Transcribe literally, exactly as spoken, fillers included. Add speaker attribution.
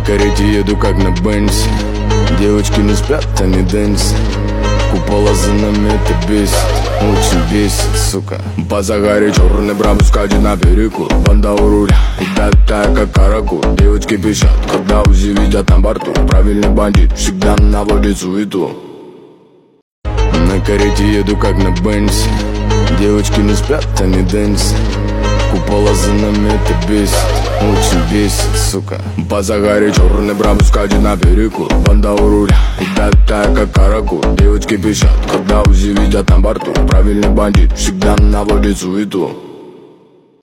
Speaker 1: карете еду как на Бензе. Девочки не спят, они дэнс. Купола за нами, это бесит, очень бесит, сука. По Загаре черный брабус катит на переку. Банда у руля, и такая как караку. Девочки пищат, когда УЗИ видят на борту. Правильный бандит всегда наводит суету. На карете еду как на Бензе. Девочки не спят, они дэнс. Купола за нами, это бесит, очень бесит, сука. По Загаре черный брабус катит на переку. Банда у руля, и такая как караку. Девочки пищат, когда УЗИ видят на борту. Правильный бандит всегда наводит суету.